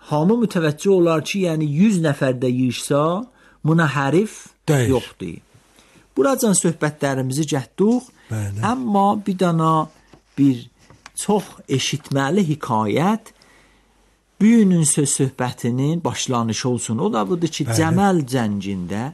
hamı mütəvəccüh olar ki, yəni 100 nəfərdə yığışsa, buna hərif yoxdur. Buracan söhbətlərimizi gətdik. Amma bir dana bir çox eşitməli hekayət bu günün söz söhbətinin başlanışı olsun. O da budur ki, Cəməl cəngində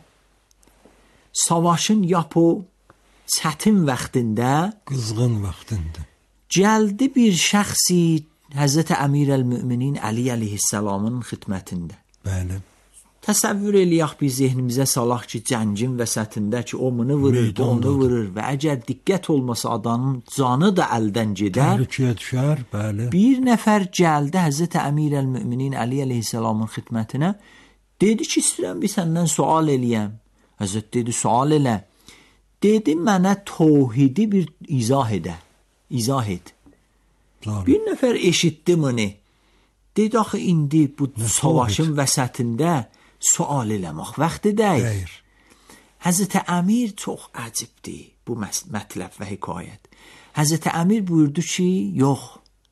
savaşın yapı çətin vaxtında, qızğın vaxtında gəldi bir şəxsi Həzrəti Əmirəl-Möminin Əli əleyhissalamın xidmətində. Bəli. Təsəvvür eləyək, bir zehnimizə salaq ki, cəngin vəsətində ki, o bunu vurur, onu vurur və əgər diqqət olmasa adamın canı da əldən gedər. Təhlükəyə düşər, bəli. Bir nəfər gəldi Həzrəti Əmirəl-Möminin Əli əleyhissalamın xidmətinə, dedi ki, istəyirəm bir səndən sual eləyəm. Həzrət dedi, sual elə. Dedi, mənə təvhidi bir izah et. Bir nəfər eşitdi bunu. Dedi, axı indi bu savaşın vəsətində sual eləmək vaxtı deyil. Həzrəti Əmir çox əcibdir bu mətləb və hekayət. Həzrəti Əmir buyurdu ki, yox,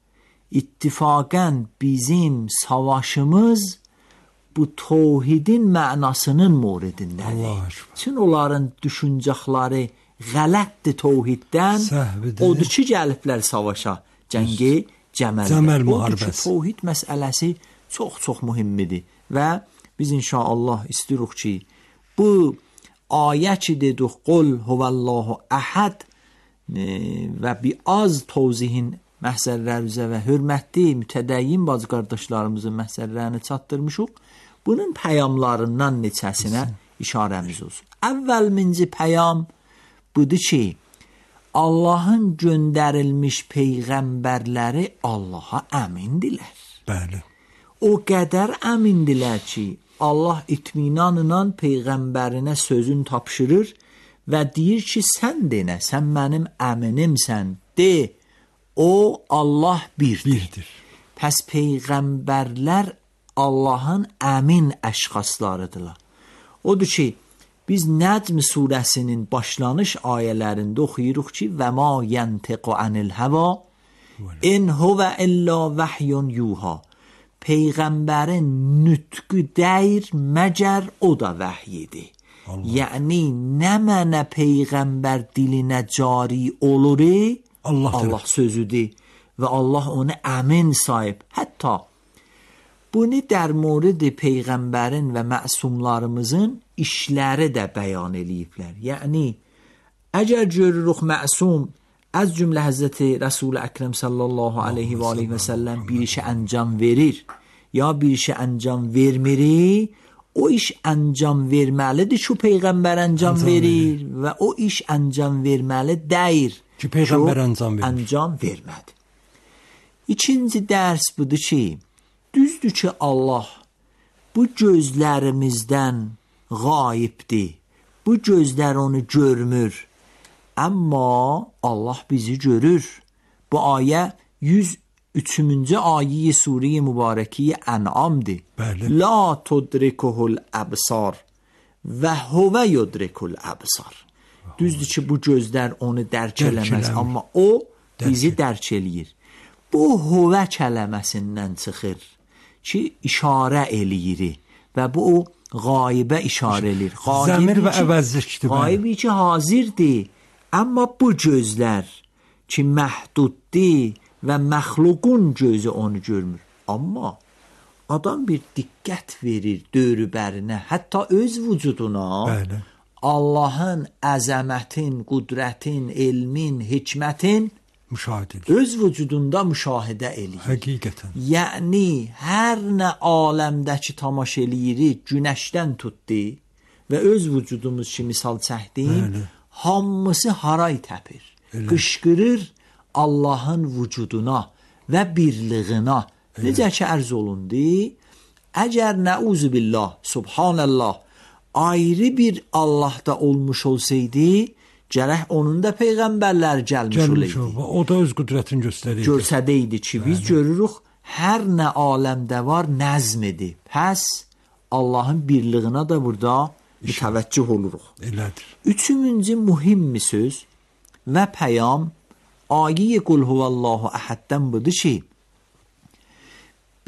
ittifaqən bizim savaşımız bu təvhidin mənasının moridindədir. Çünki onların düşüncəkləri qələtdir təvhiddən. Odur ki, gəliblər savaşa. Cəngi Cəməl müharibəsi. Təvhid məsələsi çox mühimdir və biz inşallah istəyirik ki, bu ayə ki dedik, qul huvallahu əhəd və bir az tövzihin məsələlərə və hörmətli mütədəyyin bacı qardaşlarımızın məsələlərini çatdırmışıq. Bunun pəyamlarından neçəsinə işarəmiz olsun. Əvvəlminci pəyam budur ki, Allahın göndərilmiş peyğəmbərləri Allaha əmindirlər. Bəli. O qədər əmindirlər ki, Allah itminanla peyğəmbərinə sözün tapşırır və deyir ki, sən denə, sən mənim əminimsən, de, o Allah birdir. Pəs peyğəmbərlər Allahın əmin əşxaslarıdırlar. Odur ki, biz Nəcm surəsinin başlanış ayələrində oxuyuruq ki, və ma yəntiqu anil həva in huvə illə vəhyun yuha. Peyğəmbərin nütqü deyir, məgər o da vəhyidir. Yəni, nə mənə peyğəmbər dilinə cari olur, Allah sözüdür və Allah onu əmin sahib. Hətta bunu در مورد peyğəmbərin və məsumlarımızın işləri də bəyan eləyiblər. Yəni, əgər görürük məsum az cümlə Həzrəti Rəsul-i Əkrəm sallallahu aleyhi və aleyhi və səlləm bir işi əncam verir, ya bir işi əncam vermir, o iş əncam verməlidir ki, peyğəmbər əncam verir və o iş əncam verməli deyir ki, peyğəmbər əncam vermədi. İkinci dərs budur ki, düzdür ki, Allah bu gözlərimizdən qayibdir. Bu gözlər onu görmür. Amma Allah bizi görür. Bu ayə 103-cü ayə Sure-i Mübarəki Ən'amdır. La tudrikuhul əbsar və huvə yudrikul əbsar. Düzdür ki, bu gözlər onu dərk eləməz, amma o bizi dərk eləyir. Bu huvə kələməsindən çıxır ki, işarə eləyir və bu o qaibə işarə eləyir. Zəmir və əvəzlikdir. Qaibi ki, hazirdir, amma bu gözlər ki, məhduddir və məxluqun gözü onu görmür. Amma adam bir diqqət verir dörübərinə, hətta öz vücuduna. Bəli. Allahın əzəmətin, qudrətin, elmin, hikmətin öz vücudunda müşahidə eləyir. Həqiqətən. Yəni, hər nə aləmdəki tamaş eləyirik, günəşdən tutdu və öz vücudumuz ki, misal çəkdim, hamısı haray təpir, qışqırır Allahın vücuduna və birliğina. Necə ki, ərz olundu, əgər nəuzubillah, subhanallah, ayrı bir Allahda olmuş olsaydı, gərək onun da peyğəmbərlər gəlmiş olaydı. O da öz qüdrətini göstərəydi ki, biz görürük, hər nə aləmdə var nəzmidir. Pəs Allahın birliğine da burada mütəvəccüh oluruq. Elədir. Üçüncü mühim söz və pəyam ayə-i Qul huvallahu əhəddən budur ki,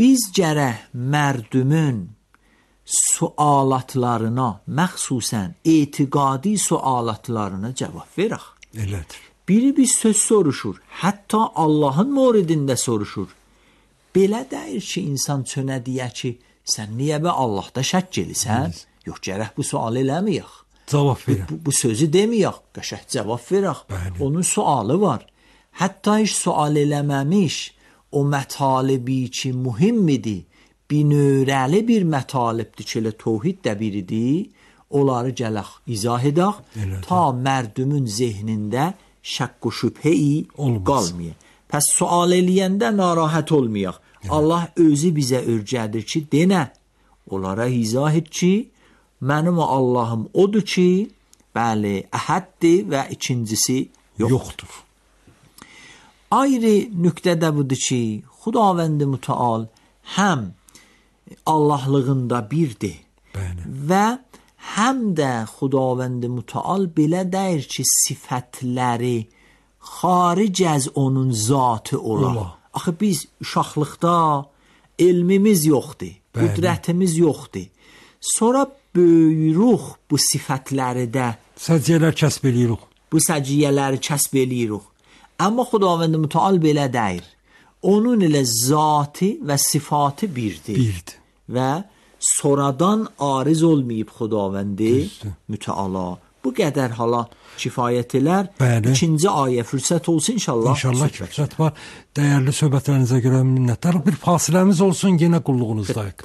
Biz gərək mərdümün sualatlarına, məxsusən etiqadi sualatlarına cavab verək. Elədir. Biri bir söz soruşur, hətta Allahın moridində soruşur. Belə deyir ki, insan çönə deyə ki, sən niyə bə Allahda şək edirsən? Yox, gərək bu sualı eləməyək. Cavab verək. Bu sözü deməyək, qəşəng cavab verək. Onun sualı var. Hətta heç sual eləməmiş, o mətalibi ki, mühimmidir, binövrəli bir mətalibdir ki, elə təvhid də biridir, onları gələk izah edək, ta mərdümün zehnində şəkk və şübhə-i qalmıyor. Pəs sual eləyəndə narahat olmayaq. Allah özü bizə örgədir ki, denə, onlara izah et ki, mənim Allahım odur ki, bəli, əhəddir və ikincisi yoxdur. Ayrı nüqtə də budur ki, Xudavənd-i Mütəal həm Allahlığında birdir və həm də Xudavənd-i Mütəal belə deyir ki, sifətləri xaric az onun zatı olar. Axı biz uşaqlıqda elmimiz yoxdur, qüdrətimiz yoxdur. Sonra böyürük bu sifətləri də. Səciyyələr kəsb eləyirik. Bu səciyyələri kəsb eləyirik. Amma Xudavənd Mütəal belə deyir. Onun ilə zatı və sifatı birdir. Və sonradan ariz olmayıb Xudavənd Mütəala. Bu qədər hala kifayət elər. İkinci ayə fürsət olsun inşallah. İnşallah fürsət var. Dəyərli söhbətlərinizə görə minnətdarıq. Bir fasiləmiz olsun, yenə qulluğunuzdayıq.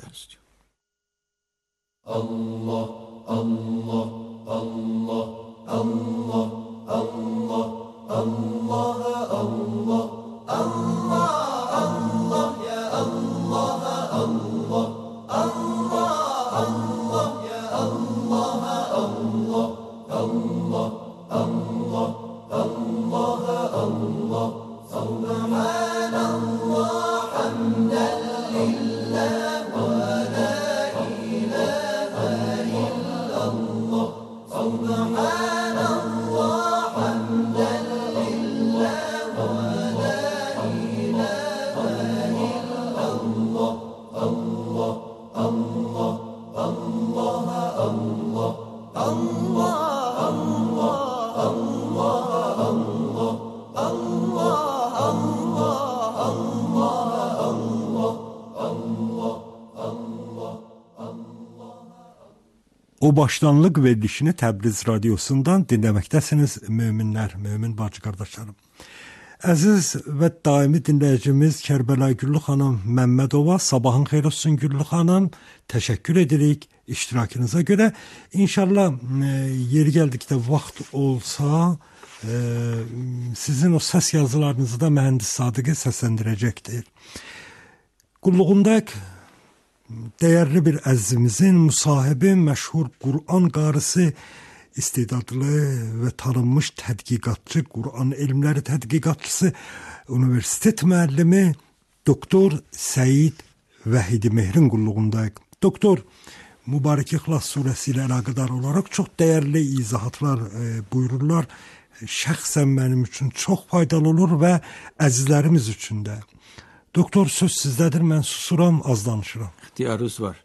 Allah, Allah, Allah, Allah, Allah, Allah, Allah, Allah, Allah, ya Allah, Allah, Allah, Allah, ya Allah, Allah, Allah, Allah, Allah, Allah, Subhanallah, hamdan lillah wa la ilaha illallah, Subhanallah, hamdan lillah wa la ilaha illallah, Allah, Allah, Allah, Allah, Allah, Allah, Allah, O başlanlıq verilişini Təbriz radiosundan dinləməkdəsiniz möminlər, mömin bacı qardaşlarım. Əziz və daimi dinləyicimiz Kərbəlayi Güllü xanım Məmmədova, sabahın xeyir olsun Güllü xanım, təşəkkür edirik iştirakınıza görə. İnşallah yeri gəldikdə vaxt olsa, sizin o səs yazılarınızı da mühəndis Sadiqə səsləndirəcəkdir. Qulluğundayıq. Dəyərli bir əzizimizin müsahibi, məşhur Qur'an qarisi, istedadlı və tanınmış tədqiqatçı, Qur'an elmləri tədqiqatçısı, universitet müəllimi Doktor Səid Vəhidi Mehrin qulluğundayıq. Doktor, Mübarək İxlas surəsi ilə əlaqədar olaraq çox dəyərli izahatlar buyururlar. Şəxsən mənim üçün çox faydalı olur və əzizlərimiz üçün də. Doktor, söz sizdədir, mən susuram, az danışıram. İxtiyarınız var.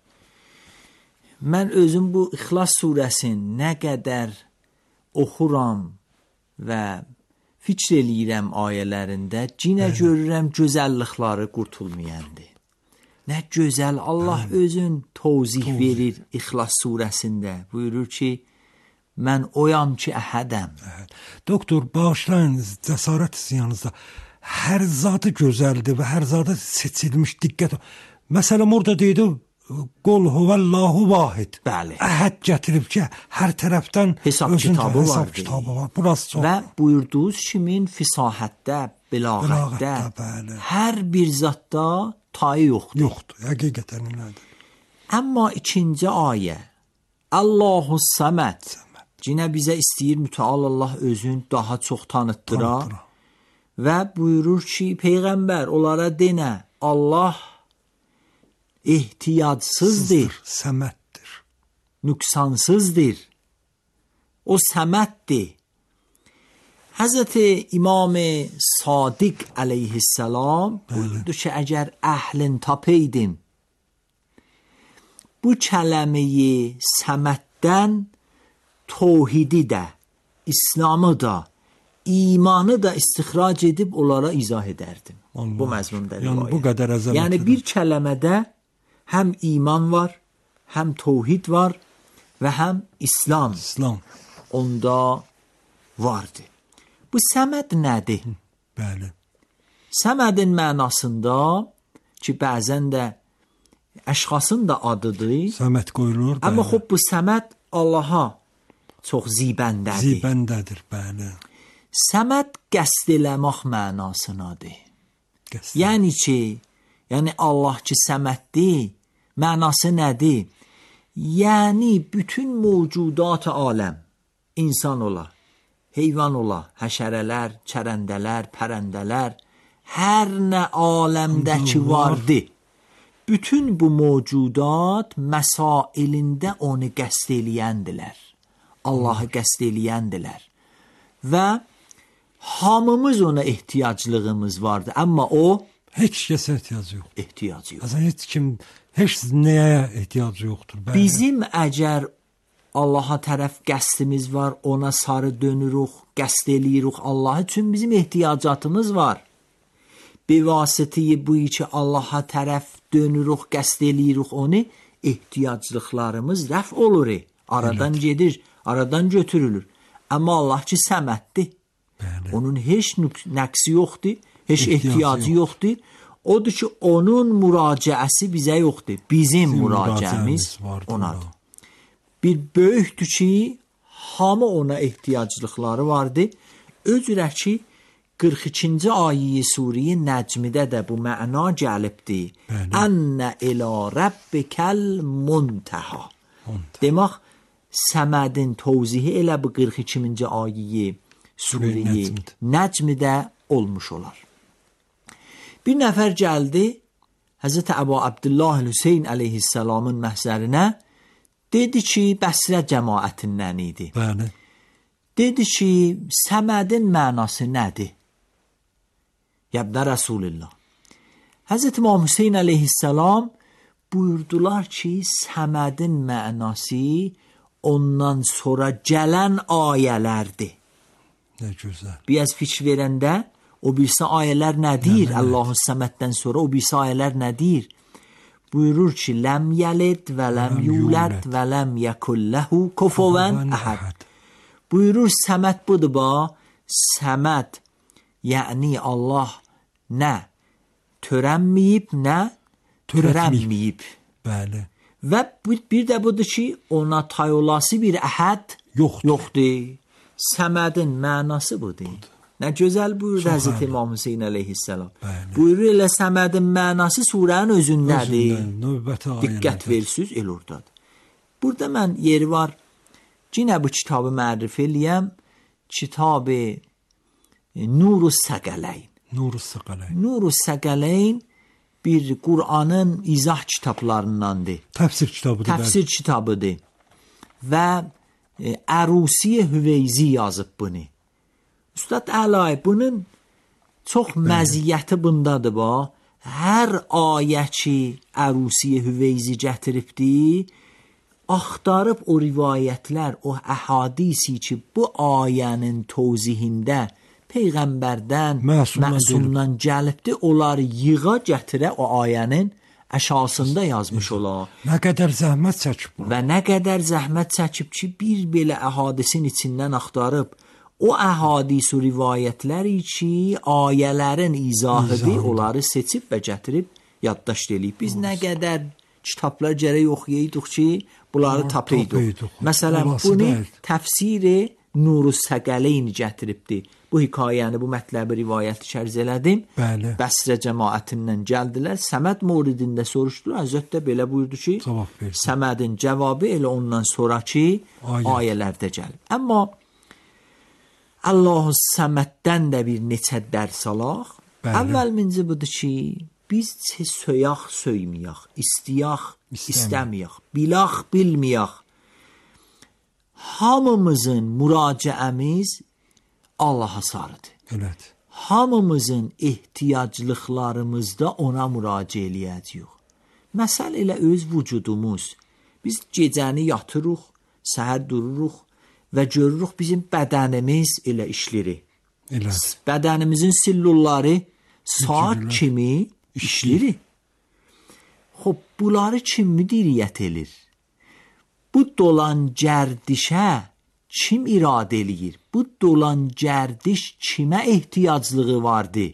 Mən özüm bu İxlas surəsini nə qədər oxuram və fikr eləyirəm ayələrində, cinə görürəm gözəllikləri qurtulmayandır. Nə gözəl Allah özün tozih verir İxlas surəsində. Buyurur ki, mən oyam ki əhədəm. Doktor, bağışlayın, cəsarət yanınızda. Hər zadı gözəldir və hər zadı seçilmiş, diqqət. Məsələn, orada deyildi, qul huvəllahu vahid. Bəli. Əhəd gətirib ki, hər tərəfdən hesab kitabı var. Burası çox. Və buyurduğunuz kimin fisahətdə, bəlağətdə, hər bir zatda tayı yoxdur. Yoxdur, həqiqətən elədir. Amma ikinci ayə, Allahu Səməd. Cinə bizə istəyir mütəal Allah özün daha çox tanıtdıra. Və buyurur ki, Peyğəmbər onlara denə, Allah ehtiyacsızdır, səməddir, nüqsansızdır, o səməddir. Həzrət İmam Sadiq əleyhissalam buyurdu ki, əgər əhlin tapaydım, bu kələməyi səməddən tevhidi də, İslamı da, imanı da istixrac edib onlara izah edərdim. Allah. Bu məzmunda yəni bu qədər əzəmətli. Yəni bir kələmədə həm iman var, həm tevhid var və həm İslam. Onda vardı. Bu səməd nədir? Bəli. Səmədin mənasında ki, bəzən də əşxasın da adıdır. Səməd qoyulur. Amma xub bu səməd Allaha çox zibəndədir. Zibəndədir, bəli. Səməd qəsd eləmək mənasındadır. Yəni ki, yəni Allah ki səməddir, mənası nədir? Yəni bütün mövcudat aləm, insan ola, heyvan ola, həşərələr, çərəndələr, pərəndələr, hər nə aləmdəki vardı. Bütün bu mövcudat məsailində onu qəsd eləyəndilər. Allahı qəsd eləyəndilər. Və hamımız ona ehtiyaclığımız vardı. Amma o heç kəsə ehtiyacı yox. Ehtiyacı yox. Azən heç kim heç nəyə ehtiyacı yoxdur. Bəli. Bizim əgər Allaha tərəf qəsdimiz var, ona sarı dönürük, qəsd eləyirik Allah üçün bizim ehtiyacatımız var. Bivasitəyi bu ki Allaha tərəf dönürük, qəsd eləyirik onu, ehtiyaclıqlarımız rəf olur. Aradan gedir, aradan götürülür. Amma Allah ki səməddir. Bəli. Onun heç nəqsi yoxdur, heç ehtiyacı yoxdur. Odur ki, onun müraciəsi bizə yoxdur. Bizim müraciəmiz onadır. Bir böyükdür ki, hamı ona ehtiyaclıqları vardı. Özürə ki, 42-ci ayə-i Suriyə Nəcmidə də bu məna gəlibdir. Ənə ilə Rabbikəl muntaha. Demək, səmədin tövzihi elə bu 42-ci ayə-i Suriyə Nəcmidə olmuş olar. Bir nəfər gəldi, Həzrət Əbu Abdullah Hüseyn əleyhissalamın məhzərinə, dedi ki, Bəsrə cəmaətindən idi. Bəli. Dedi ki, səmədin mənası nədir? Yəbdə Rasulullah. Həzrət İmam Hüseyn əleyhissalam buyurdular ki, səmədin mənası ondan sonra gələn ayələrdir. Nə gözəl. Biraz fikir verəndə, o birisi ayələr nədir? Allahu səməddən sonra o birisi ayələr nədir? Buyurur ki, ləm yəlid və ləm yulad və ləm yəkulləhu kufuven əhəd. Buyurur, səməd budur ba, səməd, yəni Allah nə törənməyib, nə törənməyib. Bəli. Və bir də budur ki, ona tay olası bir əhəd yoxdur. Səmədin mənası budur. Nə gözəl buyurdu Həzrət İmam Hüseyn əleyhissalam. Buyurur, elə səmədin mənası surənin özündədir. Diqqət versiz, el ordadır. Burada mən yeri var, yine bu kitabı mərif eləyəm, kitabı Nurus Səqələyn. Nurus Səqələyn bir Qur'anın izah kitablarındandır. Təfsir kitabıdır. Təfsir kitabıdır. Və Ərusi Hüveyzi yazıb bunu. Üstad Əlay, bunun çox məziyyəti bundadır ba. Hər ayə ki Ərusi Hüveyzi gətiribdir, axtarıb o rivayətlər, o əhadisi ki bu ayənin tövzihində Peyğəmbərdən, məsumdan gəlibdir, onları yığa gətirə o ayənin əşasında yazmış ola. Nə qədər zəhmət çəkib bu. Və nə qədər zəhmət çəkib ki, bir belə əhadisin içindən axtarıb, o əhadis və rivayətləri ki, ayələrin izahıdır, onları seçib və gətirib yaddaşd eləyib. Biz nə qədər kitablar gərək oxuyaydık ki, bunları tapaydık. Məsələn, bunu təfsiri Nurus Səqələyn gətiribdir. Bu hikayəni, bu mətləbi rivayəti şərz elədim. Bəsrə cəmaətindən gəldilər. Səməd mövridində soruşdular. Həzrət də belə buyurdu ki, Səmədin cavabı elə ondan sonraki ayələrdə gəlib. Amma Allah-u Səməddən də bir neçə dərs alaq. Əvvəlminci budur ki, biz söyaq, söyməyək, istəyək, istəməyək, bilaq, bilməyək. Hamımızın müraciəmiz Allaha sarıdır. Elədir. Hamımızın ehtiyaclıqlarımızda ona müraciət eləyəcəyik. Məsəl elə öz vücudumuz. Biz gecəni yatırıq, səhər dururuq və görürük bizim bədənimiz elə işlir. Elədir. Bədənimizin sellulları saat kimi işlir. Xoş, bunları kim müdiriyyət edir? Bu dolan gərdişə kim iradə eləyir? Bu dolan gərdiş kimə ehtiyaclığı vardı?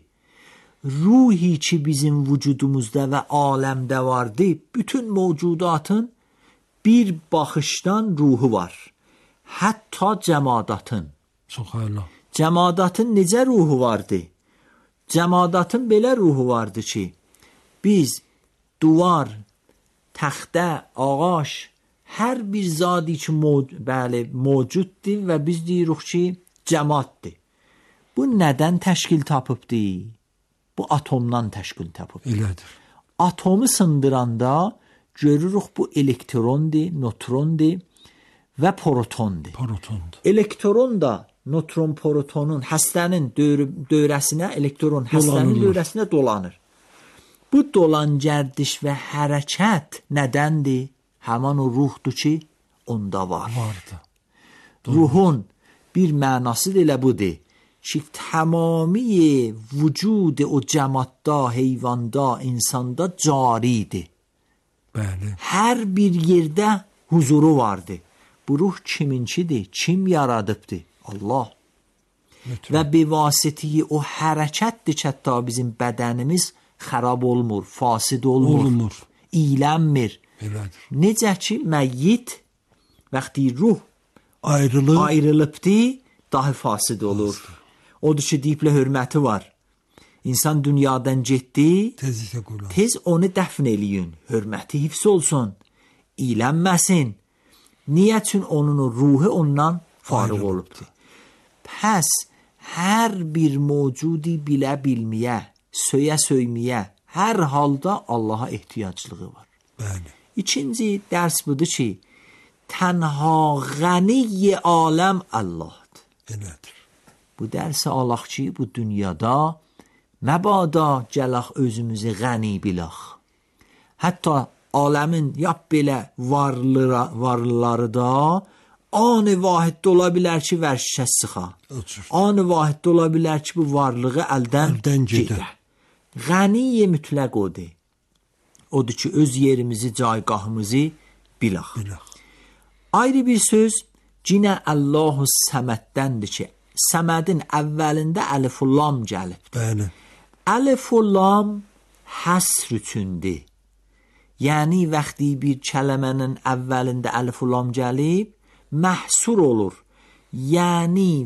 Ruhi ki bizim vücudumuzda və aləmdə vardı, bütün mövcudatın bir baxışdan ruhu var. Hətta cəmadatın. Subhanallah. Cəmadatın necə ruhu vardı? Cəmadatın belə ruhu vardı ki, biz duvar, təxtə, ağac, hər bir zadi ki mövcuddur və biz deyirik ki, cəmaatdır. Bu nədən təşkil tapıbdı? Bu atomdan təşkil tapıbdı. Elədir. Atomu sındıranda görürük bu elektrondur, nötrondur və protondur. Protondur. Elektron da nötron, protonun həstənin dövrəsinə, elektron həstənin dövrəsinə dolanır. Bu dolan gərdiş və hərəkət nədəndir? Həman o ruhdur ki, onda var. Vardı. Ruhun bir mənası da elə budur ki, tamamiye vücud o cəmatda, heyvanda, insanda caridir. Bəli. Hər bir yerdə huzuru vardı. Bu ruh kiminkidir? Kim yaradıbdır? Allah. Və bivasitiyi o hərəkətdir ki, hətta bizim bədənimiz xarab olmur, fasid olmur, iylənmir. Elədir. Necə ki, məyyit vaxtı ruh ayrılıbdır, daha fasid olur. Odur ki, deyiblə hörməti var. İnsan dünyadan getdi, tez onu dəfn eləyin, hörməti hifz olsun, iylənməsin. Niyə? Çünki onun ruhu ondan fariq olubdur. Pəs, hər bir mövcudi bilə bilməyə, söyməyə, hər halda Allaha ehtiyaclığı var. Bəli. İkinci dərs budur ki, tənha ғəni aləm Allahdır. Elədir. Bu dərsi alaq ki, bu dünyada məbada gələk özümüzü ғəni bilək. Hətta aləmin yap belə varlıları da an-ı vahiddə ola bilər ki, vərşişə sıxa. An-ı vahiddə ola bilər ki, bu varlığı əldən gedə. Ғəni mütləq odur. Odur ki, öz yerimizi, caygahımızı bilək. Ayrı bir söz, cinə Allahu Səməddəndir ki, Səmədin əvvəlində əlif-lam gəlib. Bəli. Əlif-lam həsr üçündür. Yəni, vaxtı bir kələmənin əvvəlində əlif-lam gəlib, məhsur olur. Yəni,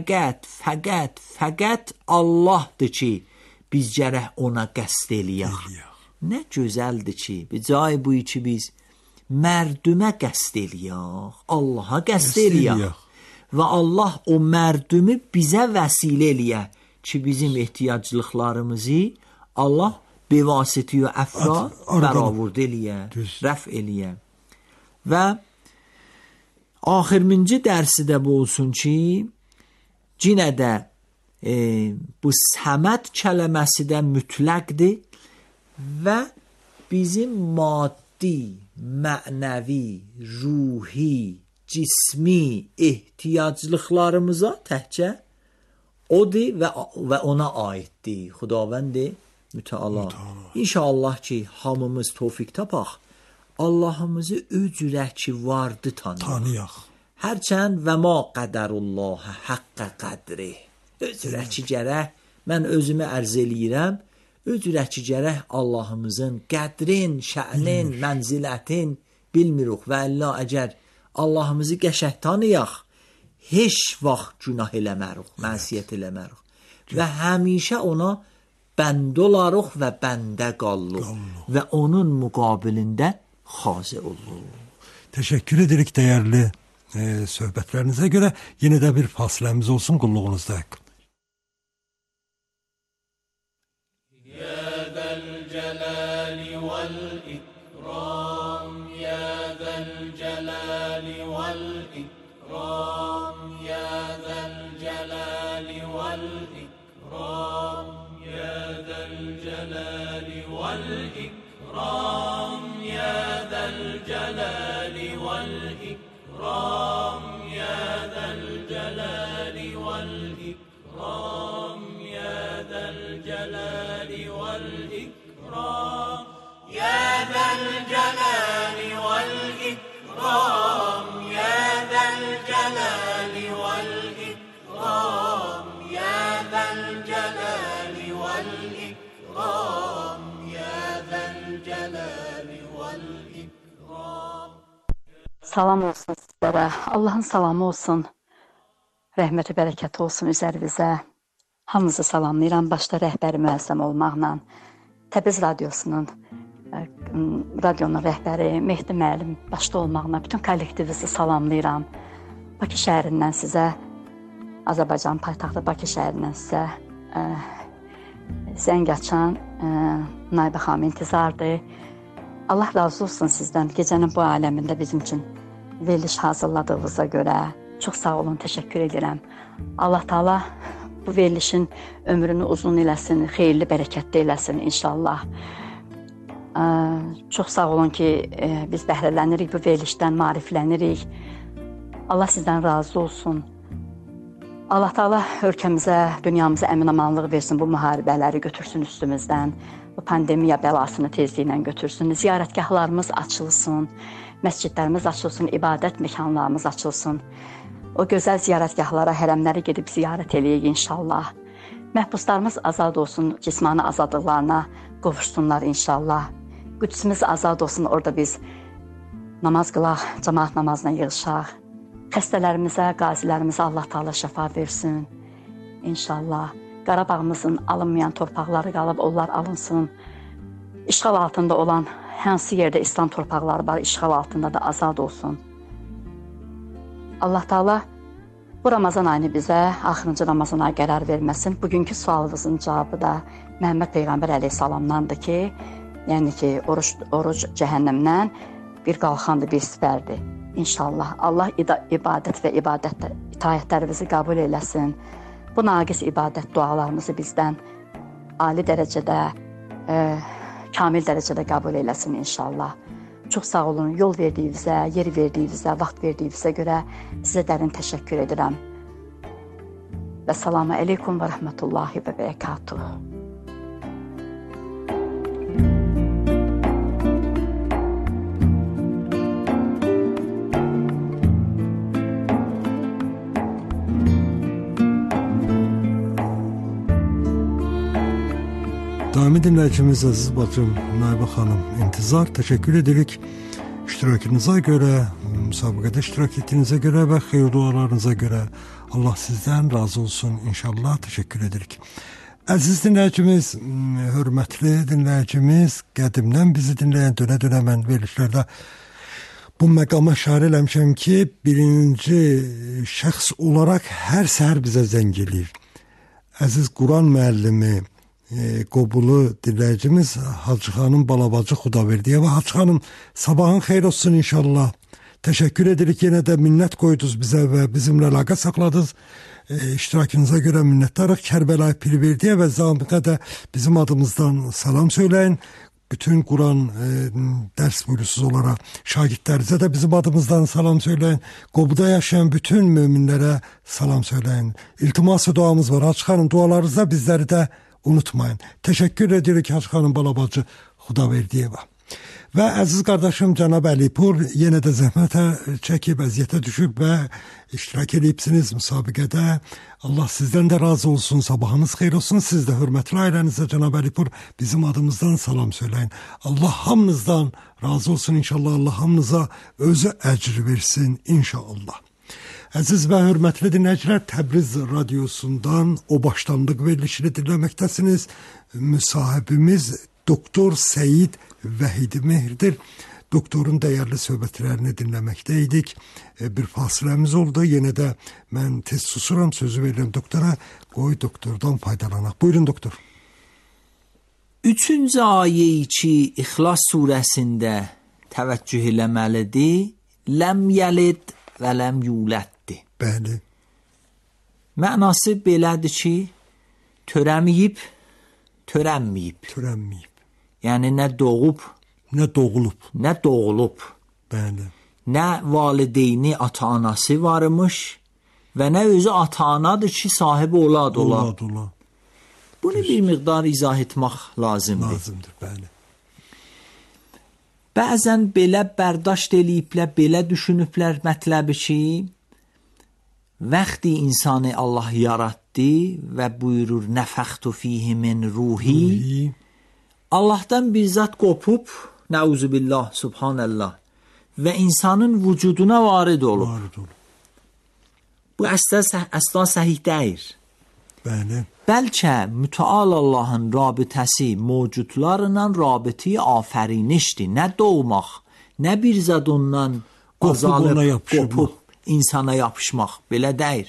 fəqət Allahdır ki, biz gərək ona qəsd eləyək. Nə gözəldir ki, bir cay bu ki biz mərdümə qəsd eləyək, Allaha qəsd eləyək. Və Allah o mərdümü bizə vəsilə eləyə ki, bizim ehtiyaclıqlarımızı Allah bevasiti və əfra bəravurd eləyə, rəf eləyə. Və axırıncı dərsi də bu olsun ki, yenə də bu səməd kələməsi də mütləqdir və bizim maddi, mənəvi, ruhi, cismi ehtiyaclıqlarımıza təhcə odur və ona aiddir. Xudavənd mütəala. İnşallah ki, hamımız tövfiq tapaq, Allahımızı öcürə ki vardı tanıyaq. Hərçənd və ma qədərullah həqqə qədri. Öcürə ki gərək, mən özümü ərz eləyirəm, öcürə ki gərək Allahımızın qədrin, şə'nin, mənzilətin bilmirik və əllə əgər Allahımızı qəşəng tanıyaq, heç vaxt günah eləmərik, mənsiyyət eləmərik və həmişə ona bəndə olarıq və bəndə qalırıq və onun müqabilində xazı olur. Təşəkkür edirik dəyərli söhbətlərinizə görə. Yenə də bir fasiləmiz olsun qulluğunuzda. والإكرام يا ذا الجلال الجلال والإكرام يا ذا الجلال والإكرام يا ذا الجلال والإكرام يا ذا الجلال والإكرام يا ذا الجلال والإكرام يا ذا الجلال والإكرام يا ذا الجلال والإكرام. Salam olsun sizlərə. Allahın salamı olsun. Rəhməti, bərəkəti olsun üzərinizə. Hamınızı salamlayıram. Başda rəhbəri müəzzəm olmaqla. Təbriz radiosunun radionun rəhbəri Mehdi müəllim başda olmaqla bütün kollektivinizi salamlayıram. Bakı şəhərindən sizə, Azərbaycan paytaxtı Bakı şəhərindən sizə zəng açan Naibə xanım intizardır. Allah razı olsun sizdən. Gecənin bu aləmində bizim üçün veriliş hazırladığınıza görə çox sağ olun, təşəkkür edirəm. Allah Taala bu verilişin ömrünü uzun eləsin, xeyirli, bərəkətli eləsin inşallah. Çox sağ olun ki, biz bəhrələnirik bu verilişdən, maariflənirik. Allah sizdən razı olsun. Allah Taala ölkəmizə, dünyamıza əmin-amanlıq versin, bu müharibələri götürsün üstümüzdən. Bu pandemiya bəlasını tezliklə götürsün. Ziyarətgahlarımız açılsın, məscidlərimiz açılsın, ibadət məkanlarımız açılsın. O gözəl ziyarətgahlara, hərəmləri gedib ziyarət eləyək inşallah. Məhbuslarımız azad olsun, cismani azadlıqlarına qovuşsunlar inşallah. Qüdsümüz azad olsun, orada biz namaz qılaq, cəmaat namazına yığışaq. Xəstələrimizə, qazilərimizə Allah Taala şəfa versin inşallah. Qarabağımızın alınmayan torpaqları qalıb, onlar alınsın. İşğal altında olan hansı yerdə İslam torpaqları var, işğal altında da azad olsun. Allah Taala bu Ramazan ayını bizə, axırıncı Ramazan ayı qərar verməsin. Bugünkü sualımızın cavabı da Məhəmməd Peyğəmbər əleyhissalamdandır ki, yəni ki, oruc cəhənnəmdən bir qalxandır, bir sipərdir. İnşallah Allah ibadət və itaətlərimizi qəbul eləsin. Bu naqis ibadət dualarımızı bizdən ali dərəcədə, kamil dərəcədə qəbul eləsin inşallah. Çox sağ olun, yol verdiyinizə, yer verdiyinizə, vaxt verdiyinizə görə sizə dərin təşəkkür edirəm. Və salamu aleykum və rəhmətullahi və bərəkatuhu. Daimi dinləyicimiz əziz bacım Naibə xanım intizar, təşəkkür edirik iştirakınıza görə, müsabiqədə iştirak etdiyinizə görə və xeyir dualarınıza görə. Allah sizdən razı olsun inşallah, təşəkkür edirik. Əziz dinləyicimiz, hörmətli dinləyicimiz, qədimdən bizi dinləyən dönə-dönə mən verilişlərdə bu məqama işarə eləmişəm ki, birinci şəxs olaraq hər səhər bizə zəng eləyir. Əziz Quran müəllimi, Qobulu dinləyicimiz Hacı xanım Balabacı Xudaverdiyeva. Hacı xanım, sabahın xeyir olsun inşallah. Təşəkkür edirik, yenə də minnət qoydunuz bizə və bizimlə əlaqə saxladınız. İştirakınıza görə minnətdarıq. Kərbəlayı Pirverdiyə və Zamiqə də bizim adımızdan salam söyləyin. Bütün Quran dərs buyurusuz olaraq şagirdlərinizə də bizim adımızdan salam söyləyin. Qobuda yaşayan bütün möminlərə salam söyləyin. İltimas və duamız var. Hacı xanım, dualarınızda bizləri də unutmayın. Təşəkkür edirik Hacı xanım Balabacı Xudaverdiyeva. Və əziz qardaşım Cənab Əlipur yenə də zəhmətə çəkib, əziyyətə düşüb və iştirak edibsiniz müsabiqədə. Allah sizdən də razı olsun, sabahınız xeyir olsun. Siz də hörmətli ailənizə Cənab Əlipur bizim adımızdan salam söyləyin. Allah hamınızdan razı olsun inşallah. Allah hamınıza özü əcr versin inşallah. Əziz və hörmətli dinləyicilər, Təbriz radiosundan o başlanlıq verilişini dinləməkdəsiniz. Müsahibimiz Doktor Səyid Vəhidi Mehridir. Doktorun dəyərli söhbətlərini dinləməkdəydik. Bir fasiləmiz oldu. Yenə də mən tez susuram, sözü verirəm doktora. Qoy doktordan faydalanaq. Buyurun doktor. 3-cü ayə ki, İxlas surəsində təvəccüh eləməlidir. Ləm yəlid və ləm yuləddir. Bəli. Mənası belədir ki, törəməyib, törənməyib. Törənməyib. Yəni nə doğub, nə doğulub. Nə doğulub. Bəli. Nə valideyni, ata-anası varmış və nə özü ata-anadır ki, sahibi olad ola. Ola. Bunu bir miqdar izah etmək lazımdır. Lazımdır, bəli. Bəzən belə bərdaşt eləyiblər, belə düşünüblər mətləbi ki, vaxtı insanı Allah yaratdı və buyurur nəfəxtu fihi min ruhi. Allahdan bir zat qopub, nəuzubillah, subhanallah, və insanın vücuduna varid olub. Bu əsla səhih deyir. Bəli. Bəlkə mütəal Allahın rabitəsi mövcudlarla rabiti afərinişdir. Nə doğmaq, nə bir zad ondan qopub insana yapışmaq. Belə deyir.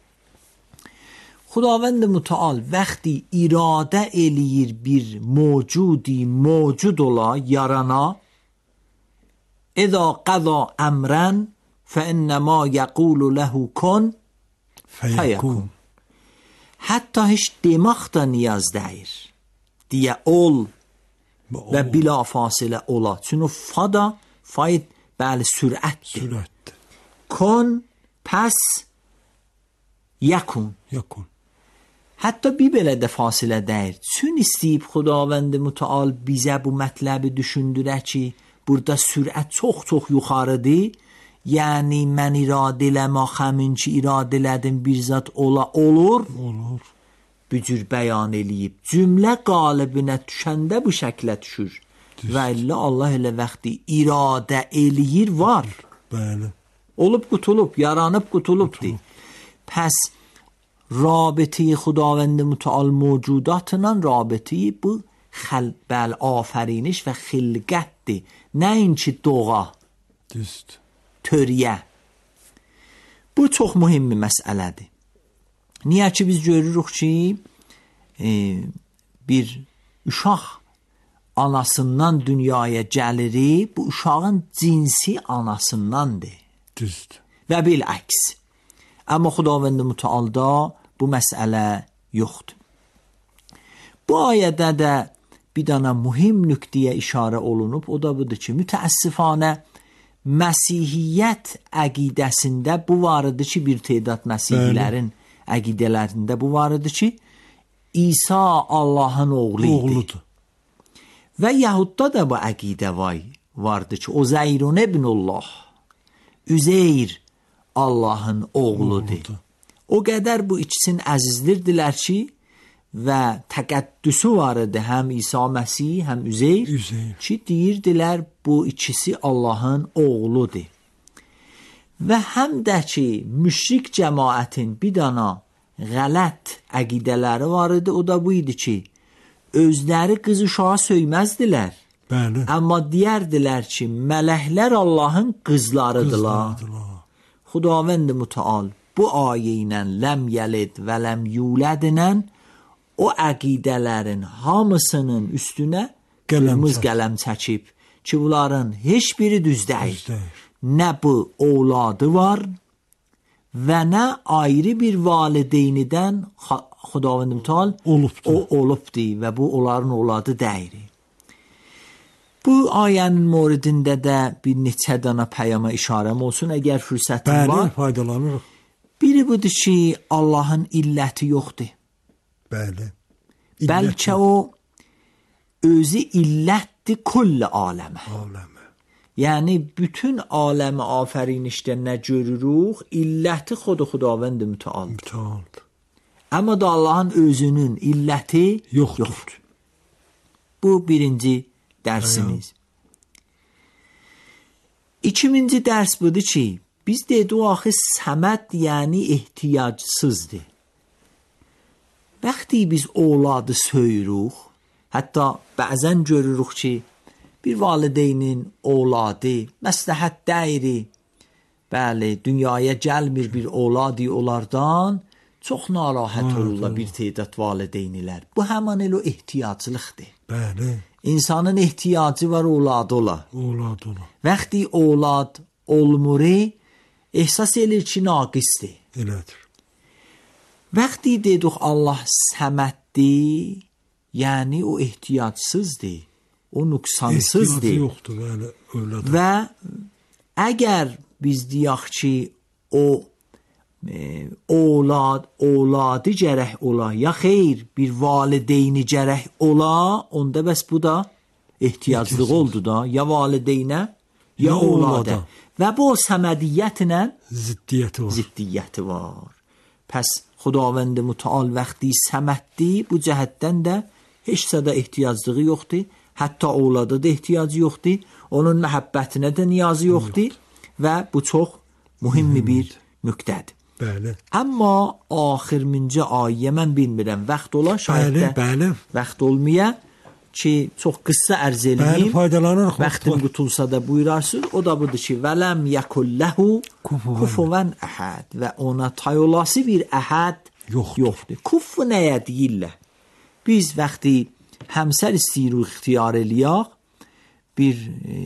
Xudavənd mütəal vaxtı iradə eləyir bir mövcud ola, yarana, İza qada əmrən fəinnəmə yəqulu ləhu kun fəyəkun. Hətta heç demək də niyaz deyir. Deyə ol və bila fasilə ola. Çünki fada, faid, bəli, sürətdir. Kun, pəs, yəkun. Hətta bir belə də fasilə deyir. Çünki istəyib Xudavənd mütəal bizə bu mətləbi düşündürə ki, burada sürət çox yuxarıdır. Yəni mən iradə eləmək həmin ki iradə elədim bir zat olur. Bu cür bəyan eləyib. Cümlə qalibinə düşəndə bu şəklə düşür. Və illə Allah elə vaxtı iradə eləyir var. Bəli. Olub qutulub, yaranıb qutulubdur. Pəs rabiti Xudavənd mütəal mövcudatla rabiti bu bəli afəriniş və xilqətdir. Nəinki doğa. Düzdür. Törüyə. Bu çox mühüm bir məsələdir. Niyə ki biz görürük ki bir uşaq anasından dünyaya gəlir, bu uşağın cinsi anasındandır. Düzdür. Və biləks. Amma Xudavənd mütəalda bu məsələ yoxdur. Bu ayədə də bir dana mühüm nöqtəyə işarə olunub, o da budur ki, mütəəssifanə Məsihiyyət əqidəsində bu varıdır ki, bir tədad məsihlilərin əqidələrində bu varıdır ki, İsa Allahın oğludur. Və Yahudda da bu əqidə vardır ki, Uzeyrun ibnullah, Üzeyr Allahın oğludur. O qədər bu ikisini əzizlirdilər ki, və təqəddüsü vardı həm İsa Məsih, həm Üzeyr ki, deyirdilər bu ikisi Allahın oğludur. Və həm də ki, müşrik cəmaətin bir dana qələt əqidələri vardı, o da bu idi ki, özləri qız uşağa söyməzdilər. Bəli. Amma deyərdilər ki, mələklər Allahın qızlarıdırlar. Xudavənd mütəal bu ayə ilə ləm yəlid və ləm yulədinə o əqidələrin hamısının üstünə qırmızı qələm çəkib ki, bunların heç biri düz deyil. Nə bu ovladı var və nə ayrı bir valideynidən Xudavənd mütəal olubdur və bu onların ovladı deyil. Bu ayənin moridində də bir neçə dana pəyama işarəm olsun, əgər fürsətin var. Bəli, faydalanırıq. Biri budur ki, Allahın illəti yoxdur. Bəli. Bəlkə o özü illətdir kulli aləmə. Yəni bütün aləmi afərinişdə nə görürük, illəti Xudavənd mütəaldır. Amma da Allahın özünün illəti yoxdur. Bu birinci dərsimiz. İkinci dərs budur ki, biz dedik axı səməd yəni ehtiyacsızdır. Vəxti biz ovladı söyürük, hətta bəzən görürük ki, bir valideynin ovladı məsləhət dəyiri, bəli, dünyaya gəlmir bir ovladı onlardan, çox narahat olurlar bir tədad valideynlər. Bu həman elə ehtiyaclıqdır. Bəli. İnsanın ehtiyacı var ovladı ola. Vəxti ovlad olmur, ehsas edir ki, naqisdir. Elədir. Vəxti dedik Allah səməddir, yəni o ehtiyacsızdır, o nöqsansızdır. Ehtiyacı yoxdur, bəli, öylədir. Və Əgər biz deyək ki, o oladı gərək ola, ya xeyr, bir valideyni gərək ola, onda bəs bu da ehtiyaclıq oldu da, ya valideynə, ya olada. Və bu səmədiyyətlə ziddiyyəti var. Pəs Xudavənd Mütəal vəxti səməddi, bu cəhətdən də heç sədə ehtiyaclığı yoxdur, hətta olada da ehtiyacı yoxdur, onun məhəbbətinə də niyazı yoxdur və bu çox mühüm bir nöqtədir. Bəli. Amma axırıncı ayə mən bilmirəm, vaxt ola, şayət də vaxt olmaya ki, çox qısa ərz eləyim. Vaxtım qutulsa da buyurarsınız. O da budur ki, vələm yəkulləhu kufuvan əhəd və ona tay olası bir əhəd yoxdur. Kufu nəyə deyirlər? Biz vaxtı həmsər istəyirik ixtiyar eləyək, bir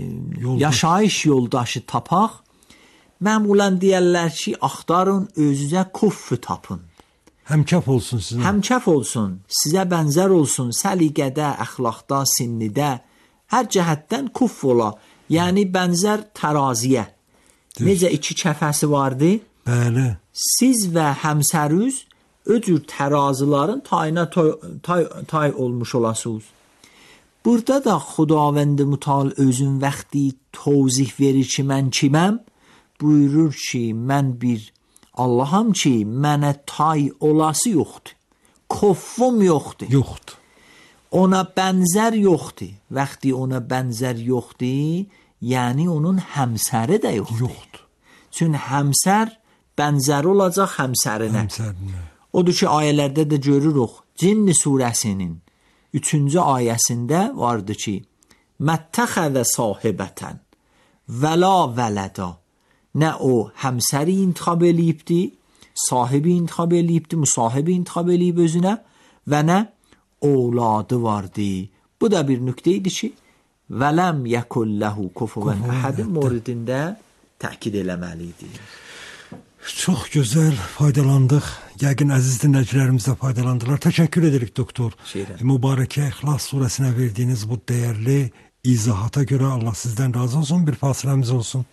yaşayış yoldaşı tapaq, məmulən deyərlər ki, axtarın, özünüzə kuffu tapın. Həmkəf olsun sizə. Həmkəf olsun, sizə bənzər olsun, səliqədə, əxlaqda, sinnidə, hər cəhətdən kuff ola. Yəni, bənzər təraziyə. Necə iki kəfəsi vardı? Bəli. Siz və həmsərüz öcür tərazıların tayına tay olmuş olasınız. Burada da Xudavənd Mütəal özün vəxti tozih verir ki, mən kiməm? Buyurur ki, mən bir Allaham ki, mənə tay olası yoxdur. Koffum yoxdur. Yoxdur. Ona bənzər yoxdur. Vəxti ona bənzər yoxdur, yəni onun həmsəri də yoxdur. Çünki həmsər bənzər olacaq həmsərinə. Odur ki, ayələrdə də görürük. Cinn surəsinin 3-cü ayəsində vardı ki, məttəxəzə sahibətən vəla vələda. Nə o həmsəri intiqab eləyibdi, sahibi intiqab eləyibdi, müsahibi intiqab eləyib özünə və nə oğladı vardı. Bu da bir nöqtə idi ki, vələm yəkulləhu kufuvan əhədin moridində təkid eləməlidir. Çox gözəl faydalandıq. Yəqin əziz dinləyicilərimiz də faydalandılar. Təşəkkür edirik doktor. Mübarəkə İxlas surəsinə verdiyiniz bu dəyərli izahata görə Allah sizdən razı olsun. Bir fasiləmiz olsun.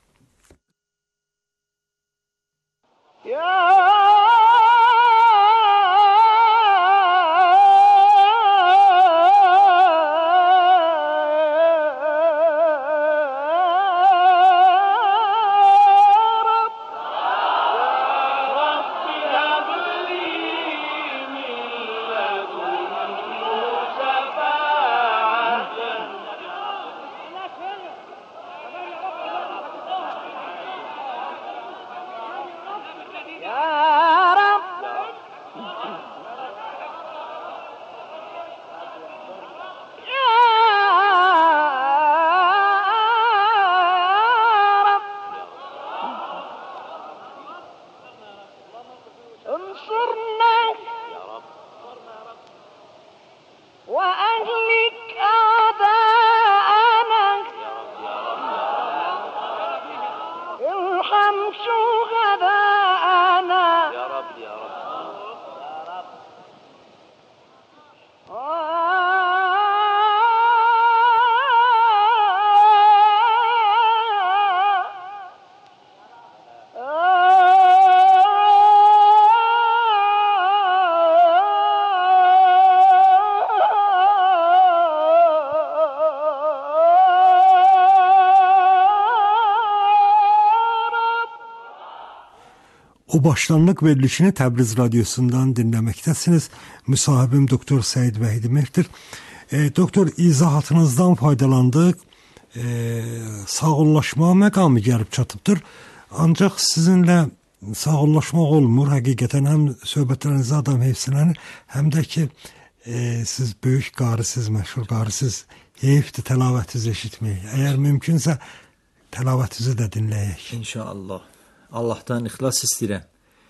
O başlanlıq verilişini Təbriz radiosundan dinləməkdəsiniz. Müsahibim Doktor Səid Vəhidi Mehdir. Doktor, izahatınızdan faydalandıq. Sağollaşma məqamı gəlib çatıbdır. Ancaq sizinlə sağollaşmaq olmur. Həqiqətən həm söhbətlərinizə adam heyfsilənir, həm də ki, siz böyük qarisiz, məşhur qarisiz, heyfdir təlavətinizi eşitməyək. Əgər mümkünsə, təlavətinizi də dinləyək. İnşallah. Allahdan ixlas istəyirəm.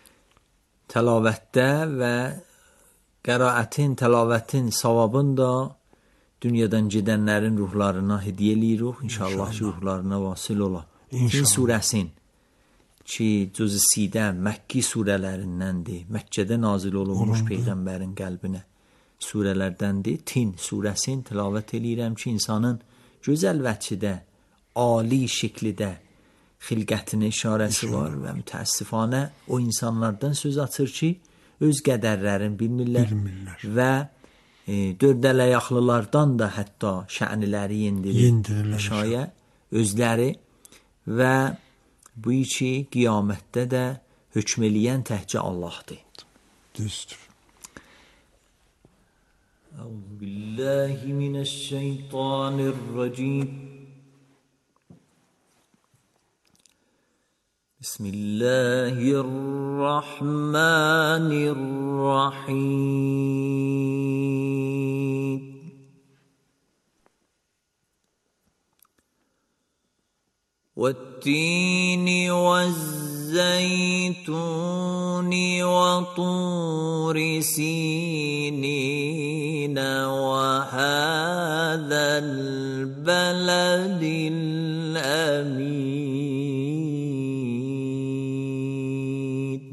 Təlavətdə və qəraətin, təlavətin savabını da dünyadan gedənlərin ruhlarına hediyə eləyirik. İnşallah ki, ruhlarına vasıl ola. Tin surəsin ki, cüz-i sidə Məkki surələrindəndir. Məkkədə nazil olunmuş Peyğəmbərin qəlbinə surələrdəndir. Tin surəsin təlavət eləyirəm ki, insanın gözəl vəçidə, ali şəklidə xilqətinə işarəsi var və mütəəssifanə o insanlardan söz açır ki, öz qədərlərini bilmirlər və dördələyaqlılardan da hətta şəniləri yendirir şayə özləri və bu ki, qiyamətdə də hökm eləyən təkcə Allahdır. Düzdür. Əuzu billahi minəşşeytanirracim. Bismillahirrahmanirrahim. والتين والزيتون وطور سينين وهذا البلد الأمين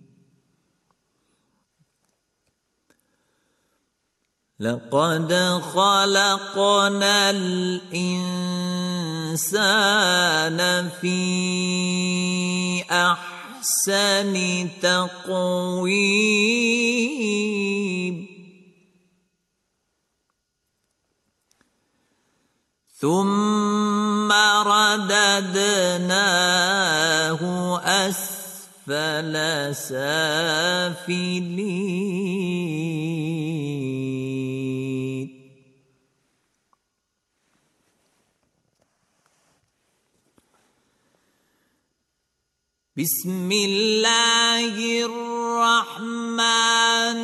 لقد خلقنا الإنسان في أحسن تقويم ثم رددناه أسفل سافلين بسم الله الرحمن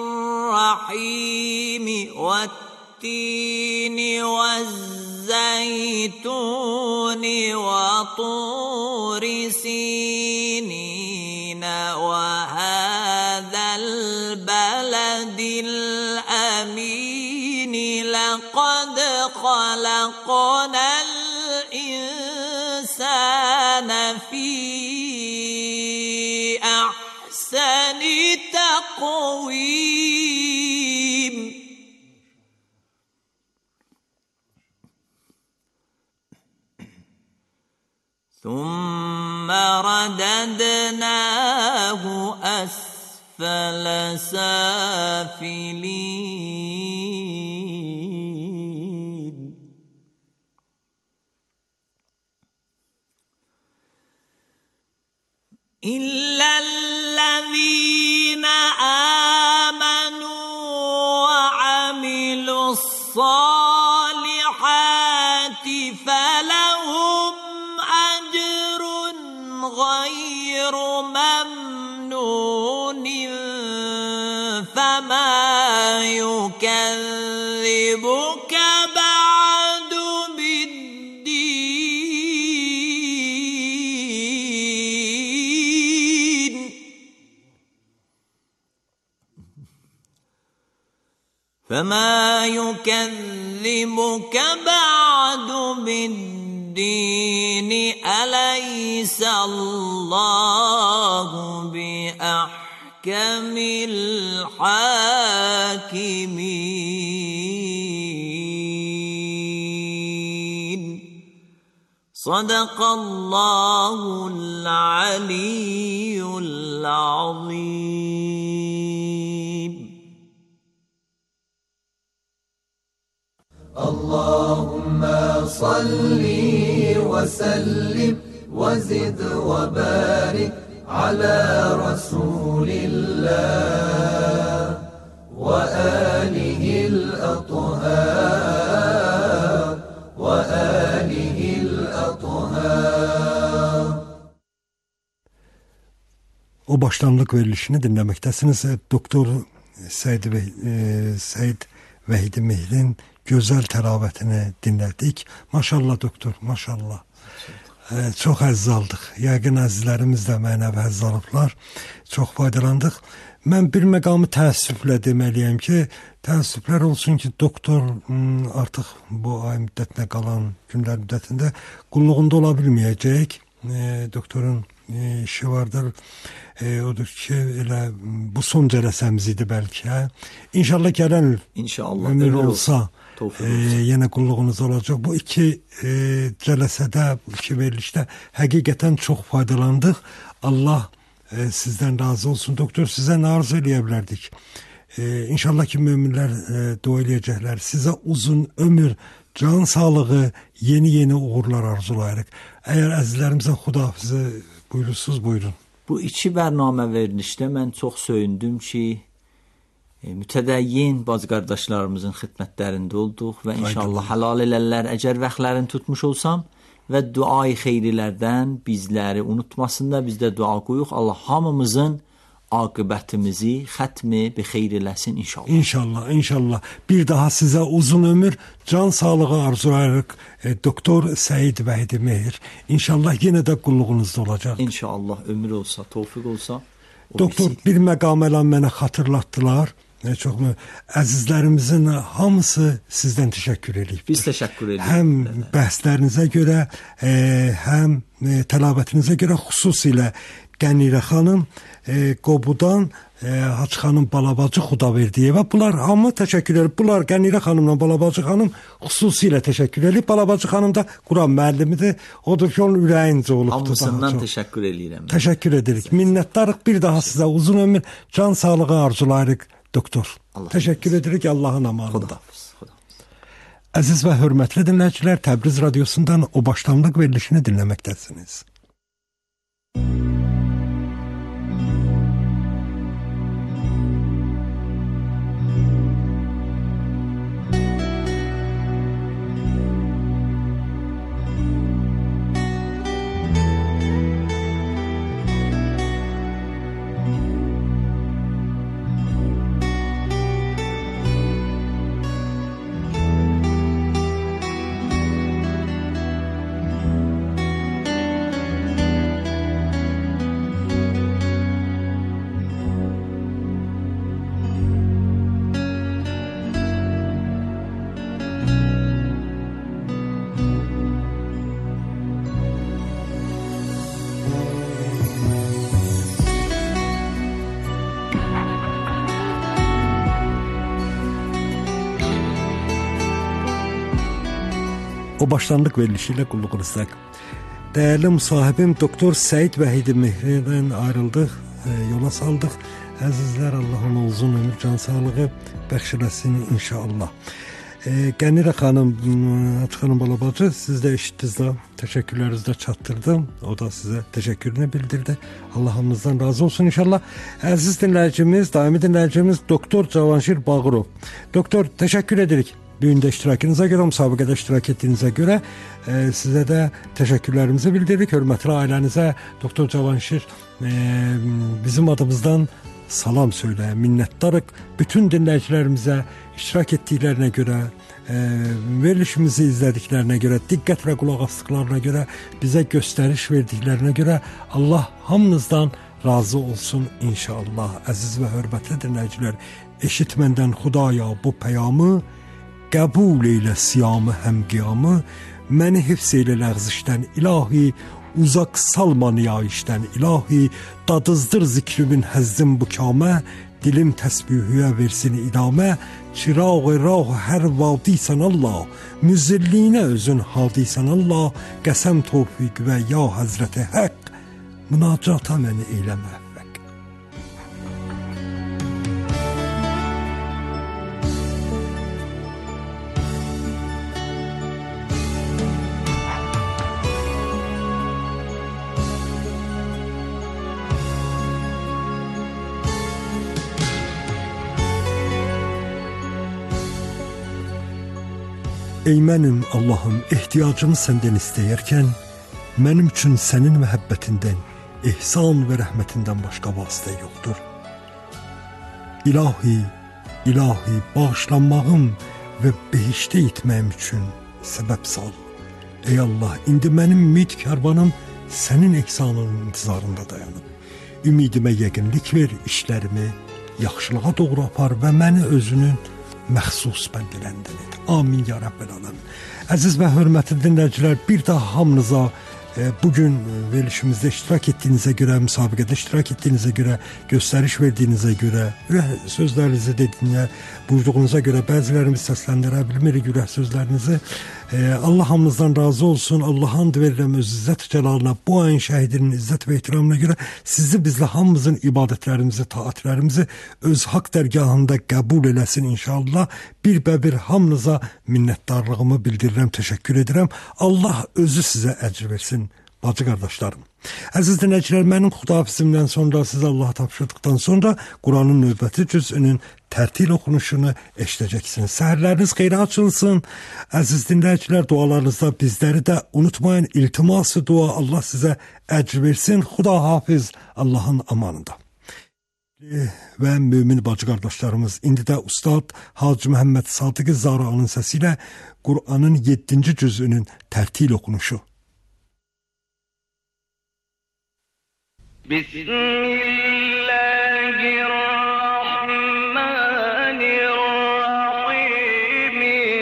الرحيم والتين والزيتون وطور سينين وهذا البلد الأمين لقد خلقنا الإنسان في أحسن تقويم ثم رددناه أسفل سافلين إلا الذين آمنوا وعملوا الصالحات فلهم أجر غير ممنون فما يكذبك بعد بالدين فما يكذبك بعد بالدين أليس الله بأحكم الحاكمين صدق الله العلي العظيم اللهم صل وسلم وزد وبارك على رسول الله وآله الأطهار وآله الأطهار. O başlanğıc verilişini dinləməkdəsiniz. Doktor Səid Vəhidi Mehrin gözəl təravətini dinlədik. Maşallah doktor, maşallah. Çox həzz aldıq. Yəqin əzizlərimiz də mənəvi həzz alıblar. Çox faydalandıq. Mən bir məqamı təəssüflə deməliyəm ki, təəssüflər olsun ki, doktor artıq bu ay müddətinə qalan günlər müddətində qulluğunda ola bilməyəcək. Doktorun işi vardır. Odur ki, elə bu son cələsəmiz idi bəlkə. İnşallah gələn ömür olsa Tövfiq olsun. Yenə qulluğunuz olacaq. Bu iki cələsədə, bu iki verilişdə həqiqətən çox faydalandıq. Allah sizdən razı olsun. Doktor, sizə nə arzu eləyə bilərdik? İnşallah ki, möminlər dua eləyəcəklər. Sizə uzun ömür, can sağlığı, yeni uğurlar arzulayırıq. Əgər əzizlərimizə xudahafizi buyurursunuz, buyurun. Bu iki bərnamə verilişdə mən çox söyündüm ki, mütədəyyin bacı qardaşlarımızın xidmətlərində olduq və inşallah halal elərlər əgər vaxtlarını tutmuş olsam və duayı xeyrilərdən bizləri unutmasınlar, biz də dua qoyuq. Allah hamımızın aqibətimizi xətmi bi xeyr eləsin inşallah. İnşallah. Bir daha sizə uzun ömür, can sağlığı arzulayırıq. Doktor Səid Vəhidi Mehir. İnşallah yenə də qulluğunuzda olacaq. İnşallah ömür olsa, tövfiq olsa. Doktor, bir məqamələ mənə xatırlatdılar. Çox əzizlərimizin hamısı sizdən təşəkkür edir. Biz təşəkkür edirik. Həm bəhslərinizə görə, həm təlabətinizə görə, xüsusilə Qənirə xanım, Qobudan Hacı xanım Balabacı Xudaverdiyevə. Bunlar hamı təşəkkür edir. Bunlar Qənirə xanımla Balabacı xanım xüsusilə təşəkkür edir. Balabacı xanım da Quran müəllimidir. Odur ki, onun ürəyincə olubdur. Hamısından təşəkkür edirəm. Təşəkkür edirik. Minnətdarıq. Bir daha sizə uzun ömür, can sağlığı arzulayırıq. Doktor, təşəkkür edirik Allahın amanında. Əziz və hörmətli dinləyicilər, Təbriz Radiosundan o başlanlıq verilişini dinləməkdəsiniz. O başlanlıq verilişi ilə qulluğunuzdayıq. Dəyərli müsahibim Doktor Səid Vəhidi Mehridən ayrıldıq, yola saldıq. Əzizlər, Allah ona uzun ömür, can sağlığı bəxş eləsin inşallah. Qənirə xanım, Hacı xanım Balabacı, siz də eşitdiniz də, təşəkkürlərinizi də çatdırdım. O da sizə təşəkkürünü bildirdi. Allah hamınızdan razı olsun inşallah. Əziz dinləyicimiz, daimi dinləyicimiz Doktor Cavanşir Bağırov. Doktor, təşəkkür edirik. Düyündə iştirakınıza görə, müsabiqədə iştirak etdiyinizə görə sizə də təşəkkürlərimizi bildiririk. Hörmətli ailənizə Doktor Cavanşir bizim adımızdan salam söylə, minnətdarıq. Bütün dinləyicilərimizə iştirak etdiklərinə görə, verilişimizi izlədiklərinə görə, diqqət və qulaq asdıqlarına görə, bizə göstəriş verdiklərinə görə Allah hamınızdan razı olsun inşallah. Əziz və hörmətli dinləyicilər, eşitməndən Xudaya bu peyamı, qəbul eylə siyamı həm qiyamı, məni hifz eylə ləğzişdən ilahi, uzaq salma niyayişdən ilahi, dadızdır zikrimin həzzim bu kamə, dilim təsbihüyə versin idamə, çiraq-ı rah hər vadiysən Allah, müzilliyinə özün hadiysən Allah, qəsəm tövfiq və ya həzrəti həq, münacata məni eylə məhvəq. Ey mənim Allahım, ehtiyacımı səndən istəyərkən, mənim üçün sənin məhəbbətindən, ihsan və rəhmətindən başqa vasitə yoxdur. İlahi, ilahi, bağışlanmağım və behiştə etməyim üçün səbəb sal. Ey Allah, indi mənim ümid kərvanım sənin ehsanının intizarında dayanıb. Ümidimə yəqinlik ver, işlərimi yaxşılığa doğru apar və məni özünün məxsus bəndələrindən et. Amin ya Rəbbəl Aləmin. Əziz və hörmətli dinləyicilər, bir daha hamınıza bugün verilişimizde iştirak ettiğinize göre, müsabakada iştirak ettiğinize göre, gösteriş verdiğinize göre, sözlerinizi de buyurduğunuza göre bəzilərimiz səsləndirə bilmirik sözlerinizi. Allah hamımızdan razı olsun. Allah'ın verirəm öz izzət cəlalına, bu ayın şəhidinin izzət və ehtiramına görə sizi bizlə hamımızın ibadətlərimizi, taatlərimizi öz haqq dərgahında qəbul eləsin inşallah. Bir hamınıza minnətdarlığımı bildirirəm, təşəkkür edirəm. Allah özü sizə əcr versin, bacı qardaşlarım. Əziz dinləyicilər, mənim xudafizimdən sonra sizə Allah'a tapşırdıqdan sonra Quranın növbəti cüzünün tərtil oxunuşunu eşidəcəksiniz. Səhərləriniz xeyrə açılsın. Əziz dinləyicilər, dualarınızda bizləri də unutmayın. İltiması dua, Allah sizə əcr versin. Xuda hafiz, Allahın amanında. Və mümin bacı qardaşlarımız, indi də Ustad Hacı Məhəmməd Sadiq Zarağının səsi ilə Quranın 7-ci cüzünün tərtil oxunuşu. Bismillahirrahmanirrahim.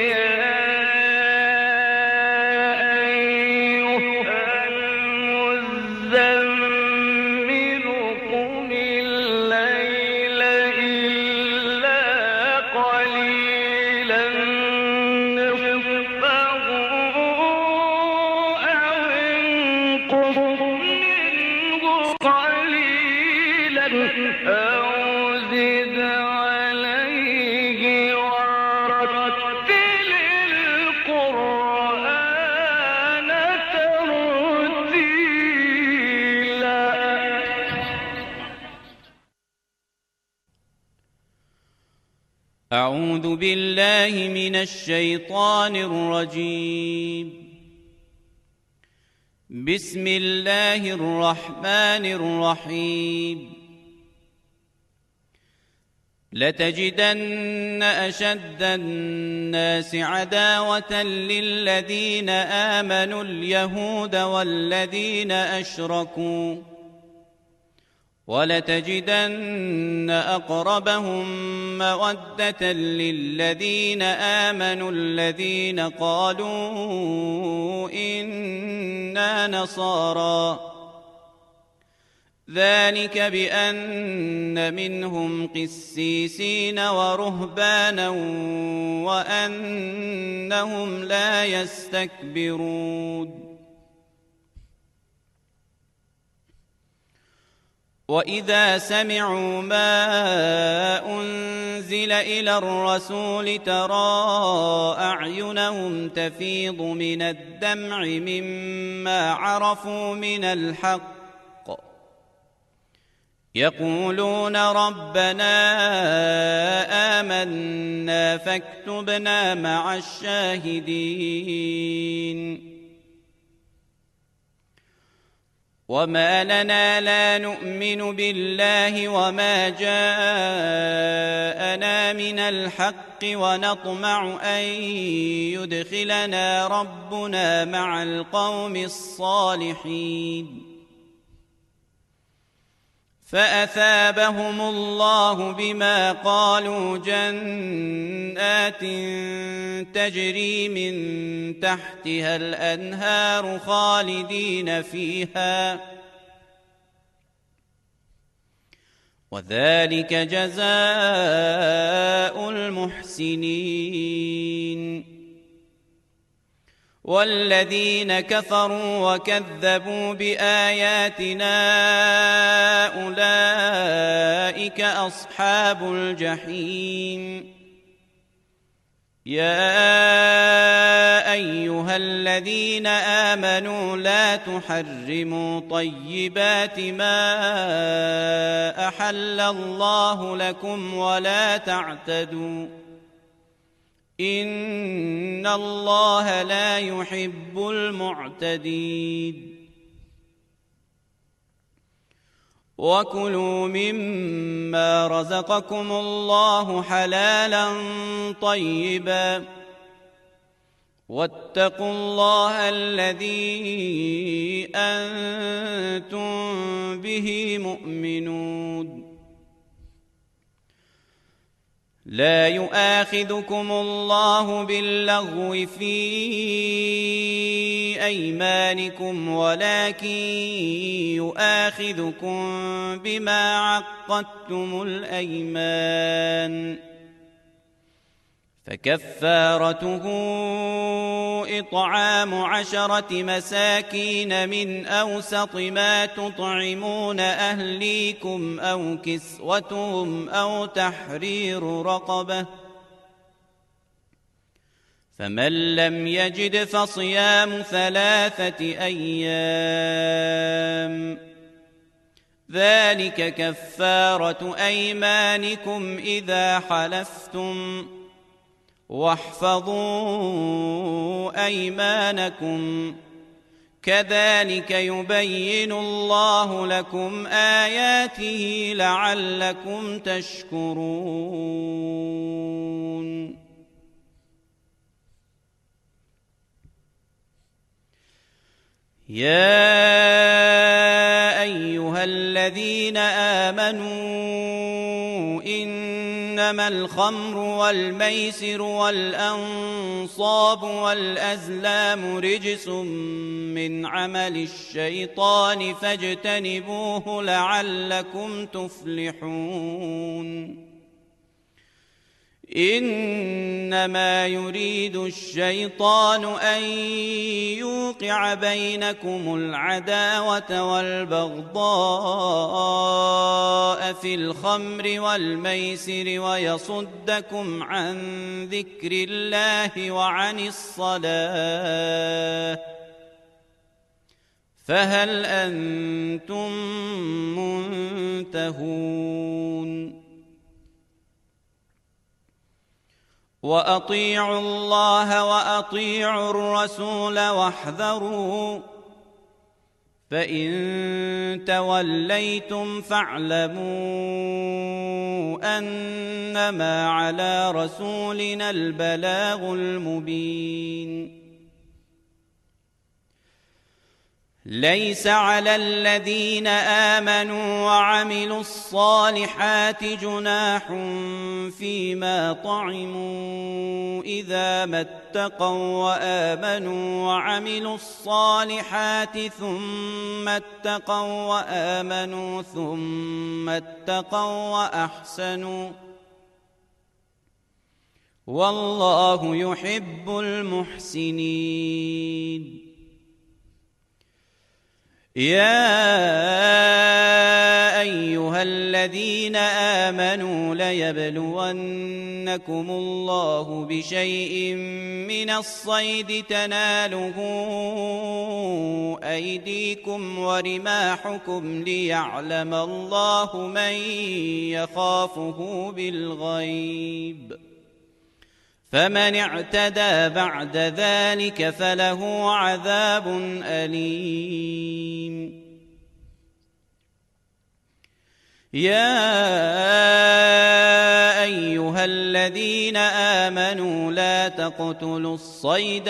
Eyyuhel muzzemmilu kumil leyle illa qalilan nisfahu ev inqus minhu qalilan ev zid alayhi warattilil Qur'ana tertila. أعوذ بالله من الشيطان الرجيم. بسم الله الرحمن الرحيم. لتجدن أشد الناس عداوة للذين آمنوا اليهود والذين أشركوا ولتجدن أقربهم مودة للذين آمنوا الذين قالوا إنا نصارى ذلك بأن منهم قسيسين ورهبانا وأنهم لا يستكبرون. وإذا سمعوا ما أنزل إلى الرسول ترى أعينهم تفيض من الدمع مما عرفوا من الحق يقولون ربنا آمنا فاكتبنا مع الشاهدين. وما لنا لا نؤمن بالله وما جاءنا من الحق ونطمع أن يدخلنا ربنا مع القوم الصالحين. فأثابهم الله بما قالوا جنات تجري من تحتها الأنهار خالدين فيها وذلك جزاء المحسنين. والذين كفروا وكذبوا بآياتنا أولئك أصحاب الجحيم. يا أيها الذين آمنوا لا تحرموا طيبات ما أحل الله لكم ولا تعتدوا إن الله لا يحب المعتدين. وكلوا مما رزقكم الله حلالا طيبا واتقوا الله الذي أنتم به مؤمنون. لا يؤاخذكم الله باللغو في أيمانكم ولكن يؤاخذكم بما عقدتم الأيمان فكفارته إطعام 10 مساكين من أوسط ما تطعمون أهليكم أو كسوتهم أو تحرير رقبة فمن لم يجد فصيام 3 أيام ذلك كفارة أيمانكم إذا حلفتم واحفظوا أيمانكم كذلك يبين الله لكم آياته لعلكم تشكرون. يا أيها الذين آمنوا إنما الخمر والميسر والأنصاب والأزلام رجس من عمل الشيطان فاجتنبوه لعلكم تفلحون. إنما يريد الشيطان أن يوقع بينكم العداوة والبغضاء في الخمر والميسر ويصدكم عن ذكر الله وعن الصلاة فهل أنتم منتهون؟ وأطيعوا الله وأطيعوا الرسول واحذروا فإن توليتم فاعلموا أنما على رسولنا البلاغ المبين. ليس على الذين آمنوا وعملوا الصالحات جناح فيما طعموا إذا ما اتقوا وآمنوا وعملوا الصالحات ثم اتقوا وآمنوا ثم اتقوا وأحسنوا والله يحب المحسنين. يا أيها الذين آمنوا ليبلونكم الله بشيء من الصيد تناله أيديكم ورماحكم ليعلم الله من يخافه بالغيب فمن اعتدى بعد ذلك فله عذاب أليم. يا أيها الذين آمنوا لا تقتلوا الصيد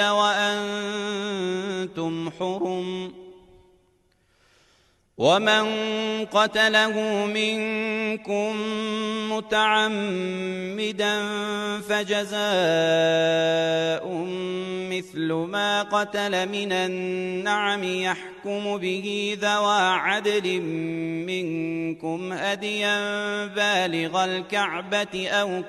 وأنتم حرم ومن قتله منكم متعمدا فجزاء مثل ما قتل من النعم يحكم به ذوى عدل منكم هديا بالغ الكعبة أو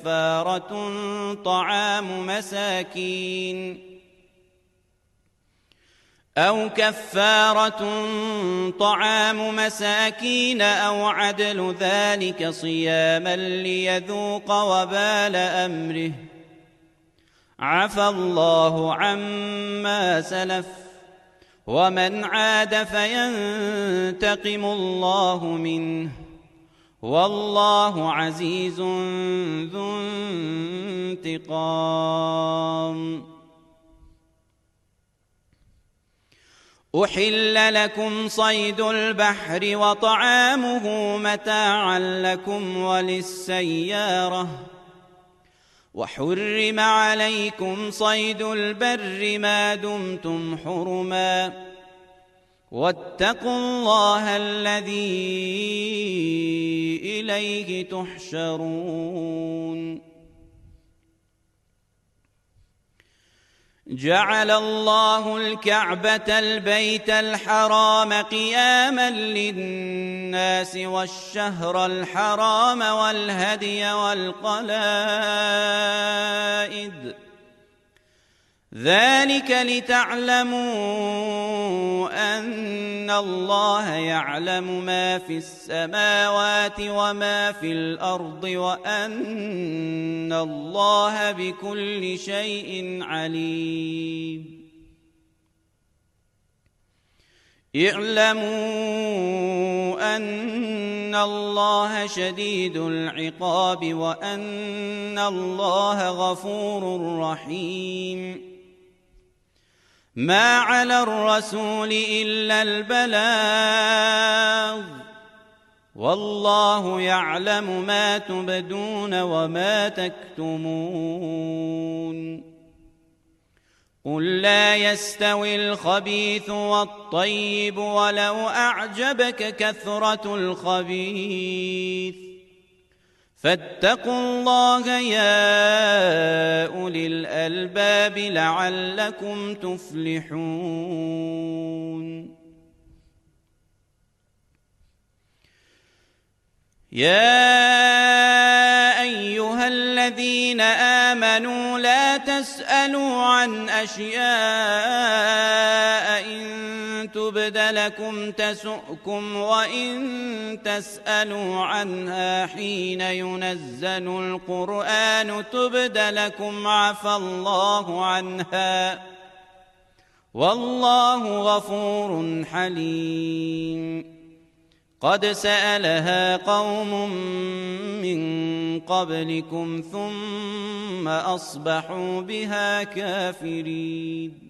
كفارة طعام مساكين أو عدل ذلك صياما ليذوق وبال أمره عفى الله عما سلف ومن عاد فينتقم الله منه والله عزيز ذو انتقام. أحل لكم صيد البحر وطعامه متاعا لكم وللسيارة وحرم عليكم صيد البر ما دمتم حرما واتقوا الله الذي إليه تحشرون جعل الله الكعبة البيت الحرام قياما للناس والشهر الحرام والهدي والقلائد ذلك لتعلموا أن الله يعلم ما في السماوات وما في الأرض وأن الله بكل شيء عليم اعلموا أن الله شديد العقاب وأن الله غفور رحيم ما على الرسول إلا البلاغ والله يعلم ما تبدون وما تكتمون قل لا يستوي الخبيث والطيب ولو أعجبك كثرة الخبيث فاتقوا الله يا أولي الألباب لعلكم تفلحون يا أيها الذين آمنوا لا تسألوا عن أشياء إن تبد لكم تسؤكم وإن تسألوا عنها حين ينزل القرآن تبد لكم عفى الله عنها والله غفور حليم قد سألها قوم من قبلكم ثم أصبحوا بها كافرين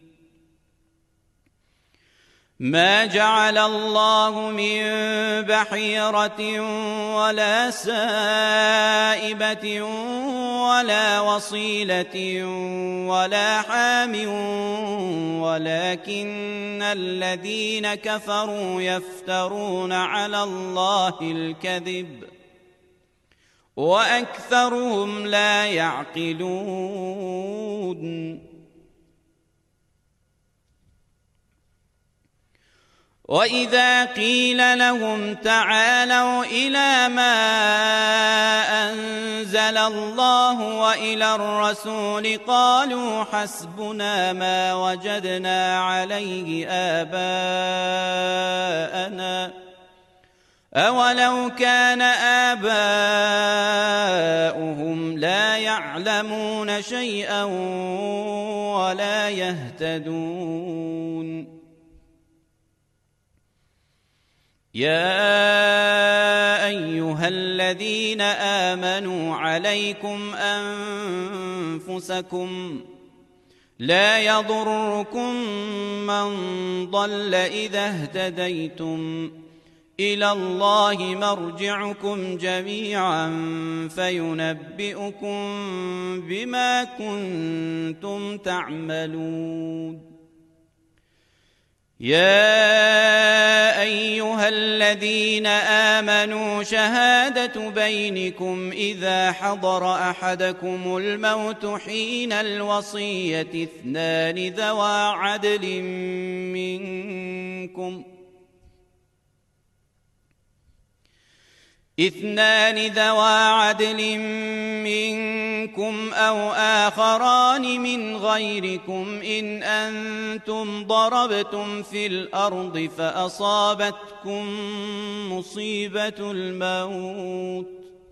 ما جعل الله من بحيرة ولا سائبة ولا وصيلة ولا حام ولكن الذين كفروا يفترون على الله الكذب وأكثرهم لا يعقلون وإذا قيل لهم تعالوا إلى ما أنزل الله وإلى الرسول قالوا حسبنا ما وجدنا عليه آباءنا أولو كان آباؤهم لا يعلمون شيئا ولا يهتدون يا أيها الذين آمنوا عليكم أنفسكم لا يضركم من ضل إذا اهتديتم إلى الله مرجعكم جميعا فينبئكم بما كنتم تعملون يا أيها الذين آمنوا شهادة بينكم إذا حضر أحدكم الموت حين الوصية اثنان ذوى عدل منكم أو آخران من غيركم إن أنتم ضربتم في الأرض فأصابتكم مصيبة الموت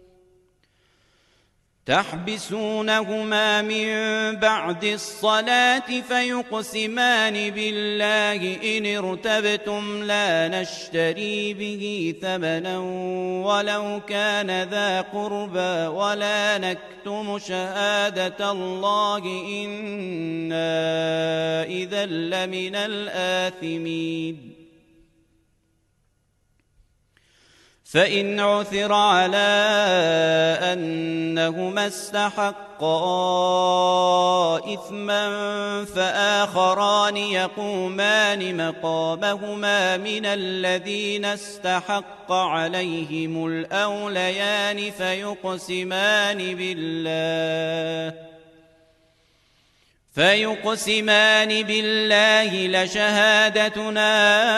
تحبسونهما من بعد الصلاة فيقسمان بالله إن ارتبتم لا نشتري به ثمنا ولو كان ذا قربى ولا نكتم شهادة الله إنا إذا لمن الآثمين فإن عثر على أنهما استحقا إثما فآخران يقومان مقامهما من الذين استحق عليهم الأوليان فيقسمان بالله لشهادتنا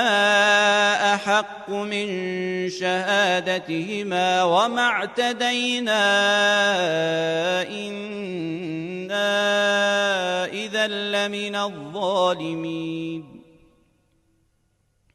أحق من شهادتهما وما اعتدينا إنا إذا لمن الظالمين